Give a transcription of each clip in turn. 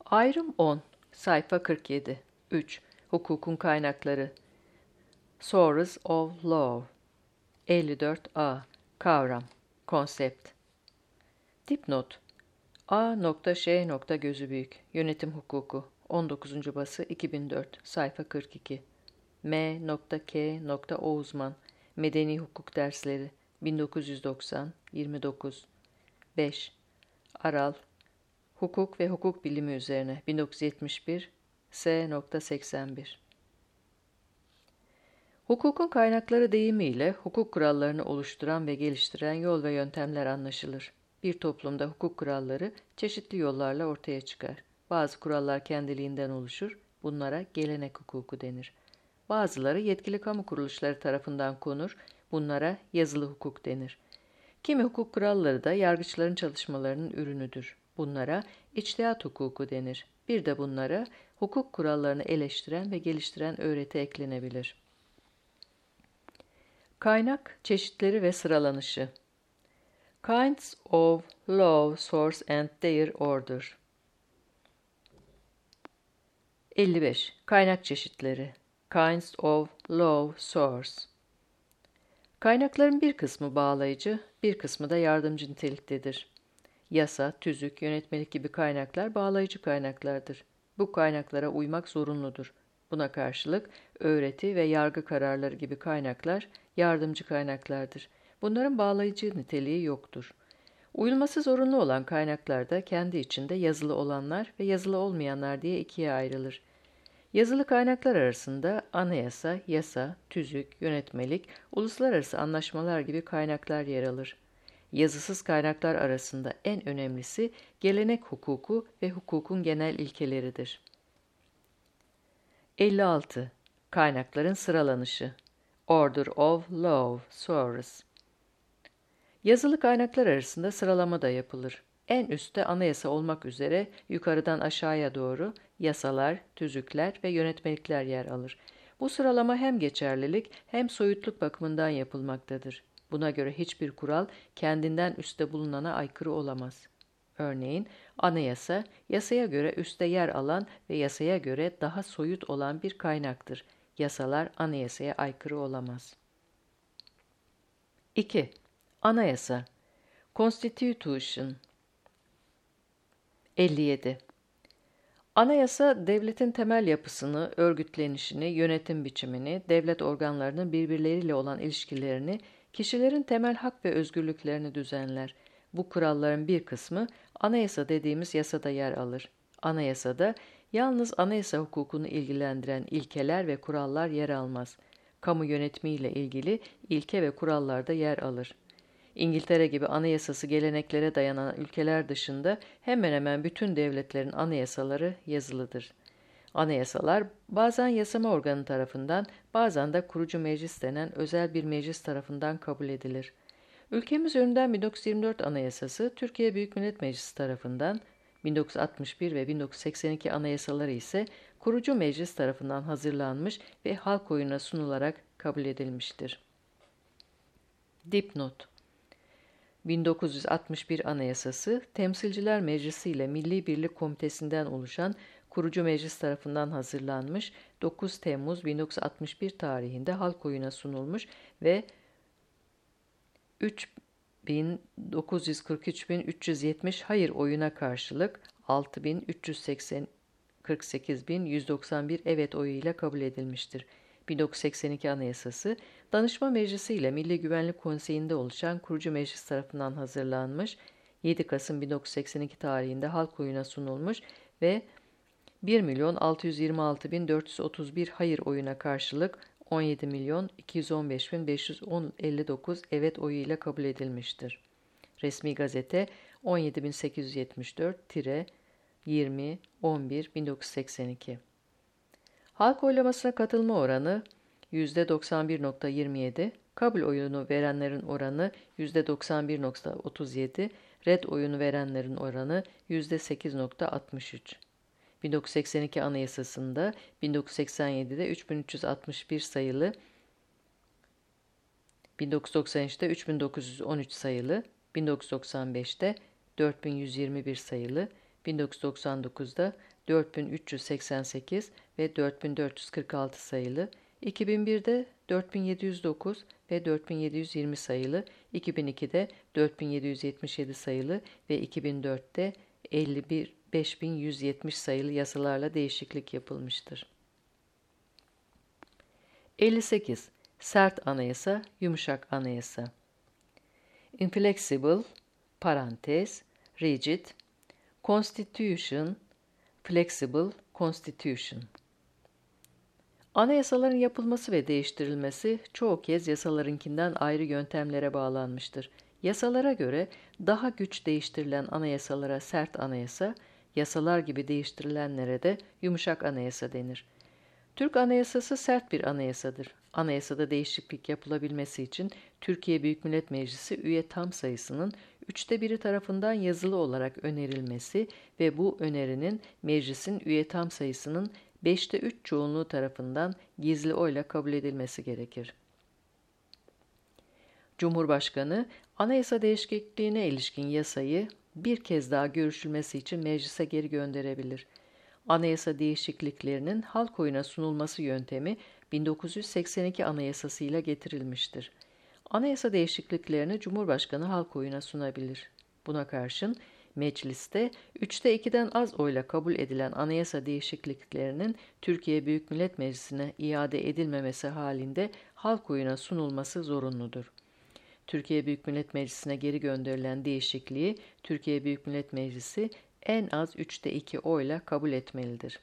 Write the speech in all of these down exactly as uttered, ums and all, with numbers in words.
Ayrım on, sayfa kırk yedi. üç. Hukukun kaynakları. Source of Law. elli dört A. Kavram, konsept. Dipnot. A. Ş. Gözü büyük. Yönetim hukuku. on dokuzuncu bası iki bin dört. Sayfa kırk iki. M. K. O uzman. Medeni hukuk dersleri. bin dokuz yüz doksan. yirmi dokuz. beş. Aral. Hukuk ve hukuk bilimi üzerine. bin dokuz yüz yetmiş bir. S. seksen bir. Hukukun kaynakları deyimiyle hukuk kurallarını oluşturan ve geliştiren yol ve yöntemler anlaşılır. Bir toplumda hukuk kuralları çeşitli yollarla ortaya çıkar. Bazı kurallar kendiliğinden oluşur, bunlara gelenek hukuku denir. Bazıları yetkili kamu kuruluşları tarafından konur, bunlara yazılı hukuk denir. Kimi hukuk kuralları da yargıçların çalışmalarının ürünüdür. Bunlara içtihat hukuku denir. Bir de bunlara hukuk kurallarını eleştiren ve geliştiren öğreti eklenebilir. Kaynak, çeşitleri ve sıralanışı. Kinds of law, source and their order. elli beş. Kaynak çeşitleri. Kinds of law, source. Kaynakların bir kısmı bağlayıcı, bir kısmı da yardımcı niteliktedir. Yasa, tüzük, yönetmelik gibi kaynaklar bağlayıcı kaynaklardır. Bu kaynaklara uymak zorunludur. Buna karşılık öğreti ve yargı kararları gibi kaynaklar yardımcı kaynaklardır. Bunların bağlayıcı niteliği yoktur. Uyulması zorunlu olan kaynaklar da kendi içinde yazılı olanlar ve yazılı olmayanlar diye ikiye ayrılır. Yazılı kaynaklar arasında anayasa, yasa, tüzük, yönetmelik, uluslararası anlaşmalar gibi kaynaklar yer alır. Yazısız kaynaklar arasında en önemlisi gelenek hukuku ve hukukun genel ilkeleridir. elli altı. Kaynakların sıralanışı. Order of Law, Source. Yazılı kaynaklar arasında sıralama da yapılır. En üstte anayasa olmak üzere yukarıdan aşağıya doğru yasalar, tüzükler ve yönetmelikler yer alır. Bu sıralama hem geçerlilik hem soyutluk bakımından yapılmaktadır. Buna göre hiçbir kural kendinden üstte bulunana aykırı olamaz. Örneğin anayasa, yasaya göre üstte yer alan ve yasaya göre daha soyut olan bir kaynaktır. Yasalar anayasaya aykırı olamaz. iki. Anayasa. Constitution. elli yedi. Anayasa, devletin temel yapısını, örgütlenişini, yönetim biçimini, devlet organlarının birbirleriyle olan ilişkilerini, kişilerin temel hak ve özgürlüklerini düzenler. Bu kuralların bir kısmı anayasa dediğimiz yasada yer alır. Anayasada yalnız anayasa hukukunu ilgilendiren ilkeler ve kurallar yer almaz. Kamu yönetimiyle ilgili ilke ve kurallar da yer alır. İngiltere gibi anayasası geleneklere dayanan ülkeler dışında hemen hemen bütün devletlerin anayasaları yazılıdır. Anayasalar bazen yasama organı tarafından, bazen de kurucu meclis denen özel bir meclis tarafından kabul edilir. Ülkemiz yönünden bin dokuz yüz yirmi dört Anayasası, Türkiye Büyük Millet Meclisi tarafından, bin dokuz yüz altmış bir ve bin dokuz yüz seksen iki anayasaları ise kurucu meclis tarafından hazırlanmış ve halk oyuna sunularak kabul edilmiştir. Dipnot. bin dokuz yüz altmış bir Anayasası, Temsilciler Meclisi ile Milli Birlik Komitesi'nden oluşan kurucu meclis tarafından hazırlanmış, dokuz Temmuz bin dokuz yüz altmış bir tarihinde halk oyuna sunulmuş ve üç bin dokuz yüz kırk üç bin üç yüz yetmiş hayır oyuna karşılık altı bin üç yüz kırk sekiz bin yüz doksan bir evet oyuyla kabul edilmiştir. bin dokuz yüz seksen iki Anayasası, Danışma Meclisi ile Milli Güvenlik Konseyi'nde oluşan kurucu meclis tarafından hazırlanmış, yedi Kasım bin dokuz yüz seksen iki tarihinde halk oyuna sunulmuş ve bir milyon altı yüz yirmi altı bin dört yüz otuz bir hayır oyuna karşılık on yedi milyon iki yüz on beş bin beş yüz elli dokuz evet oyu ile kabul edilmiştir. Resmi gazete on yedi bin sekiz yüz yetmiş dört yirmi on bir bin dokuz yüz seksen iki. Halk oylamasına katılma oranı yüzde doksan bir virgül yirmi yedi, kabul oyunu verenlerin oranı yüzde doksan bir virgül otuz yedi, red oyunu verenlerin oranı yüzde sekiz virgül altmış üç. bin dokuz yüz seksen iki Anayasası'nda bin dokuz yüz seksen yedi'de üç bin üç yüz altmış bir sayılı, bin dokuz yüz doksan üç'te üç bin dokuz yüz on üç sayılı, bin dokuz yüz doksan beş'te dört bin yüz yirmi bir sayılı, bin dokuz yüz doksan dokuz'da dört bin üç yüz seksen sekiz ve dört bin dört yüz kırk altı sayılı, iki bin birde dört bin yedi yüz dokuz ve dört bin yedi yüz yirmi sayılı, iki bin ikide dört bin yedi yüz yetmiş yedi sayılı ve iki bin dörtte elli bir beş bin yüz yetmiş sayılı yasalarla değişiklik yapılmıştır. elli sekiz. Sert anayasa, yumuşak anayasa. Inflexible, parantez, rigid, constitution, flexible constitution. Anayasaların yapılması ve değiştirilmesi çoğu kez yasalarınkinden ayrı yöntemlere bağlanmıştır. Yasalara göre daha güç değiştirilen anayasalara sert anayasa, yasalar gibi değiştirilenlere de yumuşak anayasa denir. Türk Anayasası sert bir anayasadır. Anayasada değişiklik yapılabilmesi için Türkiye Büyük Millet Meclisi üye tam sayısının üçte biri tarafından yazılı olarak önerilmesi ve bu önerinin meclisin üye tam sayısının beşte üç çoğunluğu tarafından gizli oyla kabul edilmesi gerekir. Cumhurbaşkanı, anayasa değişikliğine ilişkin yasayı bir kez daha görüşülmesi için meclise geri gönderebilir. Anayasa değişikliklerinin halk oyuna sunulması yöntemi bin dokuz yüz seksen iki Anayasası ile getirilmiştir. Anayasa değişikliklerini Cumhurbaşkanı halk oyuna sunabilir. Buna karşın mecliste üçte ikiden az oyla kabul edilen anayasa değişikliklerinin Türkiye Büyük Millet Meclisi'ne iade edilmemesi halinde halk oyuna sunulması zorunludur. Türkiye Büyük Millet Meclisi'ne geri gönderilen değişikliği Türkiye Büyük Millet Meclisi en az üçte iki oyla kabul etmelidir.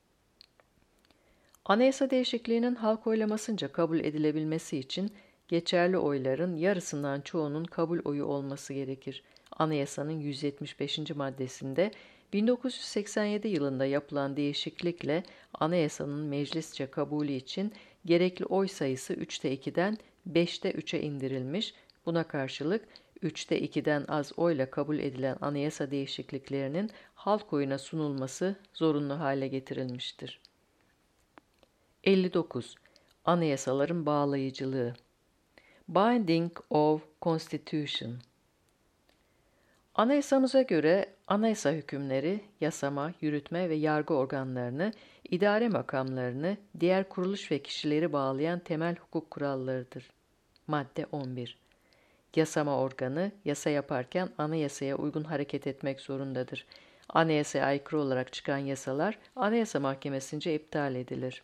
Anayasa değişikliğinin halk oylamasınca kabul edilebilmesi için geçerli oyların yarısından çoğunun kabul oyu olması gerekir. Anayasanın yüz yetmiş beşinci maddesinde bin dokuz yüz seksen yedi yılında yapılan değişiklikle anayasanın meclisçe kabulü için gerekli oy sayısı üçte ikiden beşte üçe indirilmiş, buna karşılık üçte ikiden az oyla kabul edilen anayasa değişikliklerinin halk oyuna sunulması zorunlu hale getirilmiştir. elli dokuz. Anayasaların bağlayıcılığı. Binding of Constitution. Anayasamıza göre anayasa hükümleri, yasama, yürütme ve yargı organlarını, idare makamlarını, diğer kuruluş ve kişileri bağlayan temel hukuk kurallarıdır. Madde on bir. Yasama organı, yasa yaparken anayasaya uygun hareket etmek zorundadır. Anayasaya aykırı olarak çıkan yasalar, Anayasa Mahkemesi'nce iptal edilir.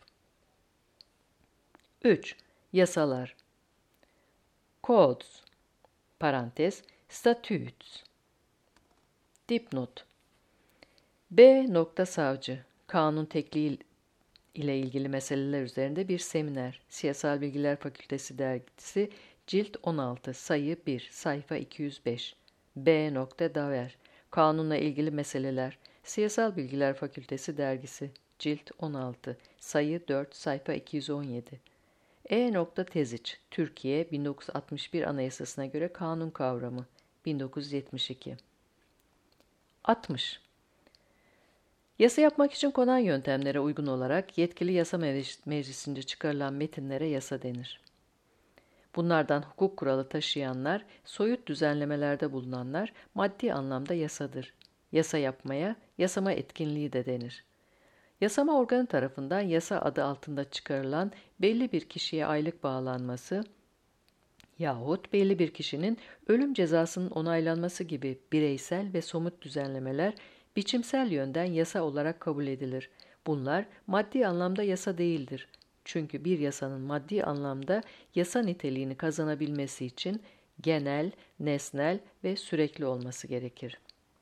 üç. Yasalar. Codes, parantez, statutes. Dipnot. B. Savcı, kanun tekliği ile ilgili meseleler üzerinde bir seminer. Siyasal Bilgiler Fakültesi Dergisi, cilt on altı, sayı bir, sayfa iki yüz beş. B. Daver, kanunla ilgili meseleler. Siyasal Bilgiler Fakültesi Dergisi, cilt on altı, sayı dört, sayfa iki yüz on yedi. E. Teziç, Türkiye bin dokuz yüz altmış bir Anayasasına göre kanun kavramı, bin dokuz yüz yetmiş iki. altmış. Yasa yapmak için konan yöntemlere uygun olarak yetkili yasa meclisince çıkarılan metinlere yasa denir. Bunlardan hukuk kuralı taşıyanlar, soyut düzenlemelerde bulunanlar maddi anlamda yasadır. Yasa yapmaya, yasama etkinliği de denir. Yasama organı tarafından yasa adı altında çıkarılan belli bir kişiye aylık bağlanması yahut belli bir kişinin ölüm cezasının onaylanması gibi bireysel ve somut düzenlemeler biçimsel yönden yasa olarak kabul edilir. Bunlar maddi anlamda yasa değildir. Çünkü bir yasanın maddi anlamda yasa niteliğini kazanabilmesi için genel, nesnel ve sürekli olması gerekir.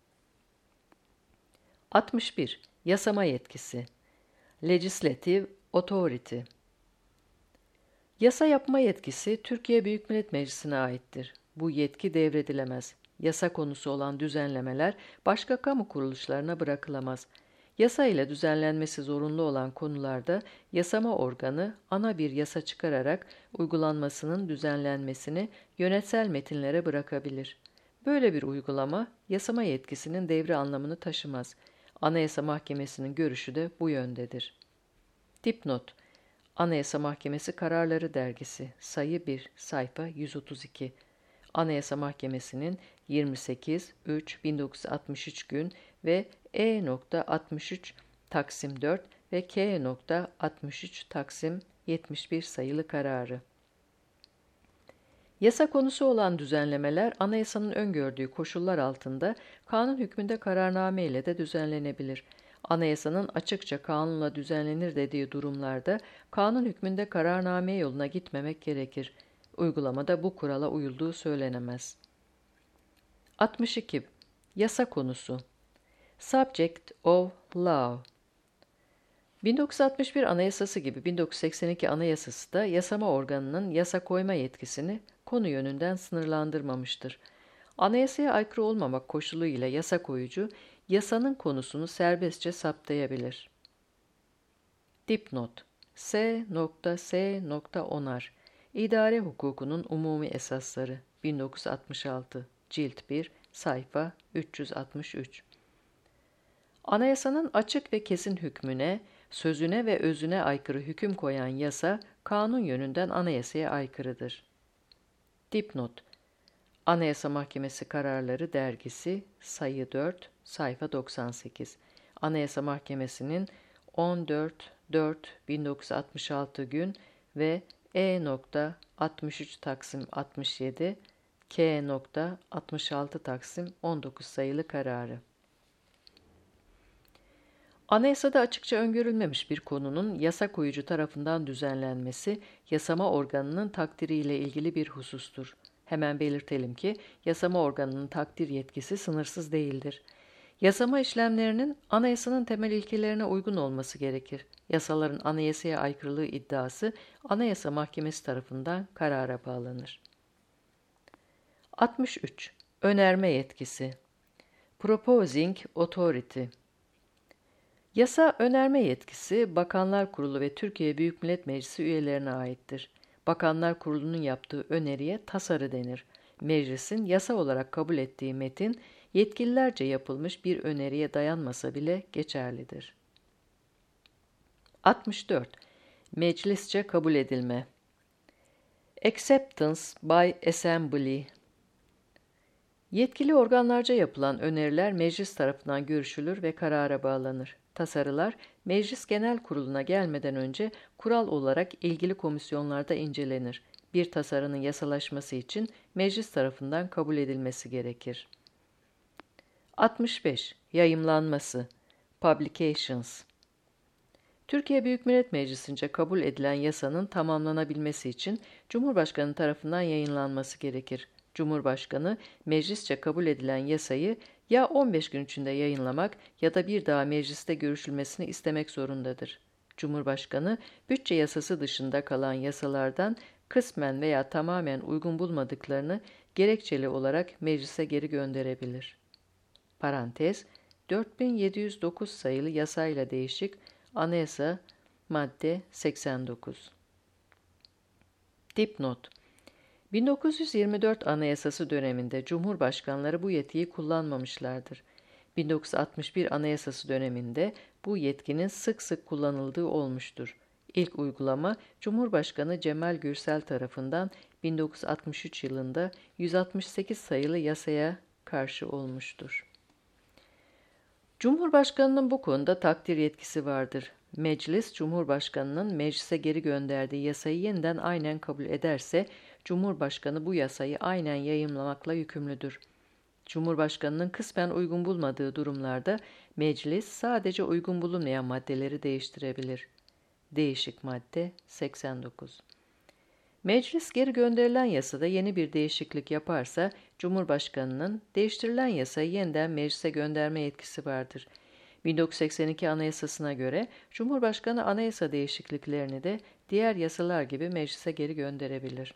altmış bir. Yasama yetkisi. Legislative Authority. Yasa yapma yetkisi Türkiye Büyük Millet Meclisi'ne aittir. Bu yetki devredilemez. Yasa konusu olan düzenlemeler başka kamu kuruluşlarına bırakılamaz. Yasa ile düzenlenmesi zorunlu olan konularda yasama organı ana bir yasa çıkararak uygulanmasının düzenlenmesini yönetsel metinlere bırakabilir. Böyle bir uygulama yasama yetkisinin devri anlamını taşımaz. Anayasa Mahkemesi'nin görüşü de bu yöndedir. Dipnot. Anayasa Mahkemesi Kararları Dergisi, sayı bir, sayfa yüz otuz iki. Anayasa Mahkemesi'nin yirmi sekiz üç bin dokuz yüz altmış üç gün ve E. altmış üç Taksim dört ve K altmış üç Taksim yetmiş bir sayılı kararı. Yasa konusu olan düzenlemeler, anayasanın öngördüğü koşullar altında kanun hükmünde kararname ile de düzenlenebilir. Anayasanın açıkça kanunla düzenlenir dediği durumlarda kanun hükmünde kararname yoluna gitmemek gerekir. Uygulamada bu kurala uyulduğu söylenemez. altmış iki. Yasa konusu. Subject of Law. bin dokuz yüz altmış bir Anayasası gibi bin dokuz yüz seksen iki Anayasası da yasama organının yasa koyma yetkisini konu yönünden sınırlandırmamıştır. Anayasaya aykırı olmamak koşuluyla yasa koyucu, yasanın konusunu serbestçe saptayabilir. Dipnot S S Onar İdare Hukukunun Umumi Esasları bin dokuz yüz altmış altı Cilt bir Sayfa üç yüz altmış üç Anayasanın açık ve kesin hükmüne, sözüne ve özüne aykırı hüküm koyan yasa, kanun yönünden anayasaya aykırıdır. Dipnot Anayasa Mahkemesi Kararları Dergisi Sayı dört Sayfa doksan sekiz Anayasa Mahkemesi'nin on dört dört bin dokuz yüz altmış altı gün ve E altmış üç Taksim altmış yedi, K altmış altı Taksim on dokuz sayılı kararı. Anayasada açıkça öngörülmemiş bir konunun yasa koyucu tarafından düzenlenmesi, yasama organının takdiriyle ilgili bir husustur. Hemen belirtelim ki, yasama organının takdir yetkisi sınırsız değildir. Yasama işlemlerinin anayasanın temel ilkelerine uygun olması gerekir. Yasaların anayasaya aykırılığı iddiası, Anayasa Mahkemesi tarafından karara bağlanır. altmış üç. Önerme yetkisi. Proposing Authority. Yasa önerme yetkisi, Bakanlar Kurulu ve Türkiye Büyük Millet Meclisi üyelerine aittir. Bakanlar Kurulu'nun yaptığı öneriye tasarı denir. Meclisin yasa olarak kabul ettiği metin, yetkililerce yapılmış bir öneriye dayanmasa bile geçerlidir. altmış dört. Meclisçe kabul edilme. Acceptance by Assembly. Yetkili organlarca yapılan öneriler meclis tarafından görüşülür ve karara bağlanır. Tasarılar, Meclis Genel Kurulu'na gelmeden önce kural olarak ilgili komisyonlarda incelenir. Bir tasarının yasalaşması için meclis tarafından kabul edilmesi gerekir. altmış beş. Yayımlanması. Publications. Türkiye Büyük Millet Meclisi'nce kabul edilen yasanın tamamlanabilmesi için Cumhurbaşkanı tarafından yayınlanması gerekir. Cumhurbaşkanı, meclisçe kabul edilen yasayı ya on beş gün içinde yayınlamak ya da bir daha mecliste görüşülmesini istemek zorundadır. Cumhurbaşkanı, bütçe yasası dışında kalan yasalardan kısmen veya tamamen uygun bulmadıklarını gerekçeli olarak meclise geri gönderebilir. Parantez, dört bin yedi yüz dokuz sayılı yasayla değişik Anayasa madde seksen dokuz. Dipnot bin dokuz yüz yirmi dört Anayasası döneminde Cumhurbaşkanları bu yetkiyi kullanmamışlardır. bin dokuz yüz altmış bir Anayasası döneminde bu yetkinin sık sık kullanıldığı olmuştur. İlk uygulama Cumhurbaşkanı Cemal Gürsel tarafından bin dokuz yüz altmış üç yılında yüz altmış sekiz sayılı yasaya karşı olmuştur. Cumhurbaşkanının bu konuda takdir yetkisi vardır. Meclis, Cumhurbaşkanının meclise geri gönderdiği yasayı yeniden aynen kabul ederse, Cumhurbaşkanı bu yasayı aynen yayımlamakla yükümlüdür. Cumhurbaşkanının kısmen uygun bulmadığı durumlarda, meclis sadece uygun bulunmayan maddeleri değiştirebilir. Değişik madde seksen dokuz. Meclis geri gönderilen yasada yeni bir değişiklik yaparsa, Cumhurbaşkanının değiştirilen yasayı yeniden meclise gönderme yetkisi vardır. bin dokuz yüz seksen iki Anayasasına göre, Cumhurbaşkanı anayasa değişikliklerini de diğer yasalar gibi meclise geri gönderebilir.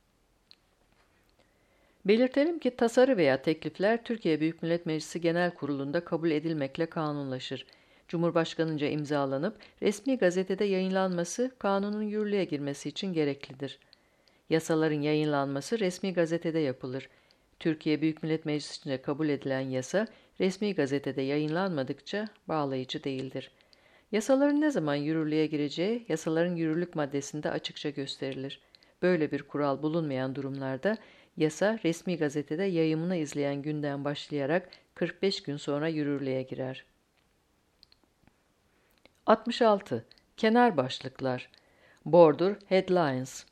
Belirtelim ki tasarı veya teklifler Türkiye Büyük Millet Meclisi Genel Kurulu'nda kabul edilmekle kanunlaşır. Cumhurbaşkanınca imzalanıp resmi gazetede yayınlanması kanunun yürürlüğe girmesi için gereklidir. Yasaların yayınlanması resmi gazetede yapılır. Türkiye Büyük Millet Meclisi'nce kabul edilen yasa resmi gazetede yayınlanmadıkça bağlayıcı değildir. Yasaların ne zaman yürürlüğe gireceği yasaların yürürlük maddesinde açıkça gösterilir. Böyle bir kural bulunmayan durumlarda yasa resmi gazetede yayımını izleyen günden başlayarak kırk beş gün sonra yürürlüğe girer. altmış altı. Kenar başlıklar. Border headlines.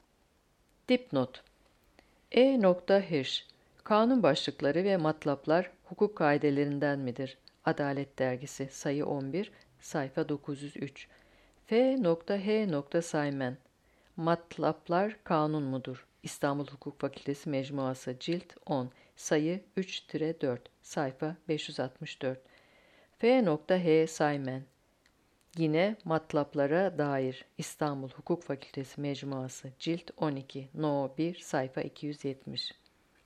Dipnot. E. Hirsch. Kanun başlıkları ve matlaplar hukuk kaidelerinden midir? Adalet Dergisi, sayı on bir, sayfa dokuz yüz üç. F. H. Saymen. Matlaplar kanun mudur? İstanbul Hukuk Fakültesi Mecmuası, cilt on, sayı üç dört, sayfa beş yüz altmış dört. F. H. Saymen. Yine matlaplara dair İstanbul Hukuk Fakültesi Mecmuası, cilt on iki, no bir, sayfa iki yüz yetmiş.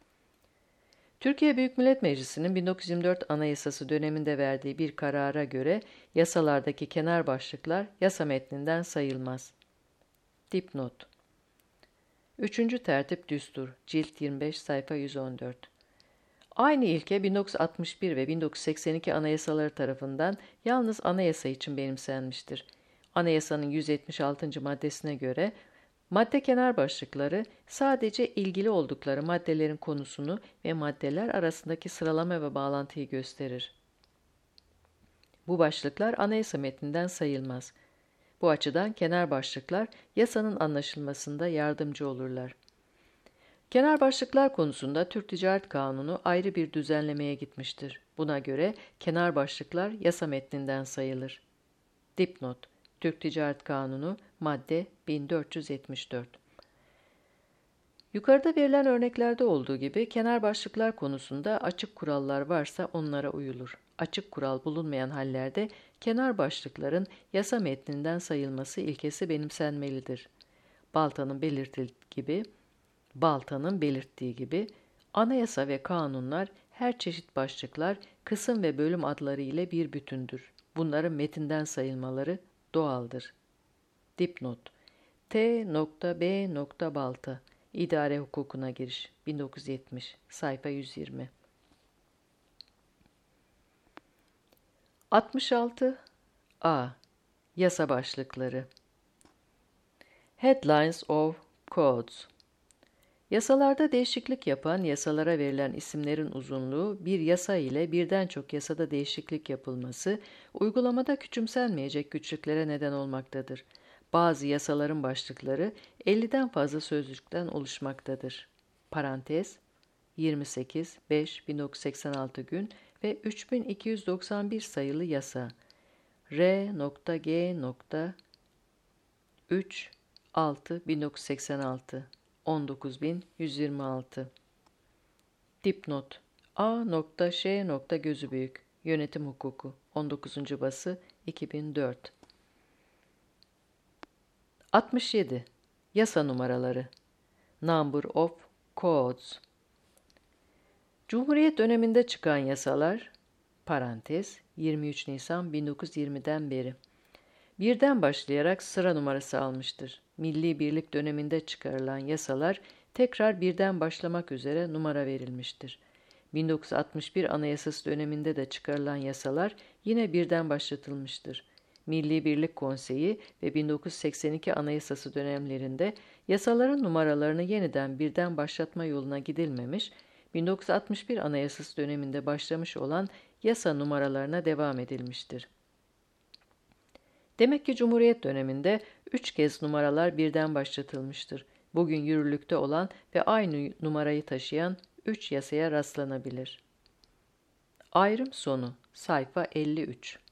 Türkiye Büyük Millet Meclisi'nin bin dokuz yüz yirmi dört Anayasası döneminde verdiği bir karara göre yasalardaki kenar başlıklar yasa metninden sayılmaz. Dipnot. Üçüncü Tertip Düstur, cilt yirmi beş, sayfa yüz on dört. Aynı ilke bin dokuz yüz altmış bir ve bin dokuz yüz seksen iki anayasaları tarafından yalnız anayasa için benimsenmiştir. Anayasanın yüz yetmiş altıncı maddesine göre madde kenar başlıkları sadece ilgili oldukları maddelerin konusunu ve maddeler arasındaki sıralama ve bağlantıyı gösterir. Bu başlıklar anayasa metninden sayılmaz. Bu açıdan kenar başlıklar yasanın anlaşılmasında yardımcı olurlar. Kenar başlıklar konusunda Türk Ticaret Kanunu ayrı bir düzenlemeye gitmiştir. Buna göre kenar başlıklar yasa metninden sayılır. Dipnot. Türk Ticaret Kanunu, madde bin dört yüz yetmiş dört. Yukarıda verilen örneklerde olduğu gibi kenar başlıklar konusunda açık kurallar varsa onlara uyulur. Açık kural bulunmayan hallerde kenar başlıkların yasa metninden sayılması ilkesi benimsenmelidir. Balta'nın belirtildiği gibi, Balta'nın belirttiği gibi anayasa ve kanunlar her çeşit başlıklar kısım ve bölüm adları ile bir bütündür. Bunların metinden sayılmaları doğaldır. Dipnot. T. B. Balta. İdare hukukuna giriş. bin dokuz yüz yetmiş. Sayfa yüz yirmi. altmış altı. A. Yasa başlıkları. Headlines of Codes. Yasalarda değişiklik yapan, yasalara verilen isimlerin uzunluğu, bir yasa ile birden çok yasada değişiklik yapılması, uygulamada küçümsenmeyecek güçlüklere neden olmaktadır. Bazı yasaların başlıkları elliden fazla sözcükten oluşmaktadır. Parantez yirmi sekiz beş bin dokuz yüz seksen altı gün ve üç bin iki yüz doksan bir sayılı yasa. R G üç altı bin dokuz yüz seksen altı on dokuz bin yüz yirmi altı. Dipnot. A. Ş. Gözü büyük. Yönetim hukuku. on dokuzuncu bası iki bin dört. altmış yedi. Yasa numaraları. Number of Codes. Cumhuriyet döneminde çıkan yasalar, parantez yirmi üç Nisan bin dokuz yüz yirmiden beri, birden başlayarak sıra numarası almıştır. Milli Birlik döneminde çıkarılan yasalar tekrar birden başlamak üzere numara verilmiştir. bin dokuz yüz altmış bir Anayasası döneminde de çıkarılan yasalar yine birden başlatılmıştır. Milli Birlik Konseyi ve bin dokuz yüz seksen iki Anayasası dönemlerinde yasaların numaralarını yeniden birden başlatma yoluna gidilmemiş, bin dokuz yüz altmış bir Anayasası döneminde başlamış olan yasa numaralarına devam edilmiştir. Demek ki Cumhuriyet döneminde üç kez numaralar birden başlatılmıştır. Bugün yürürlükte olan ve aynı numarayı taşıyan üç yasaya rastlanabilir. Ayrım sonu, sayfa elli üç.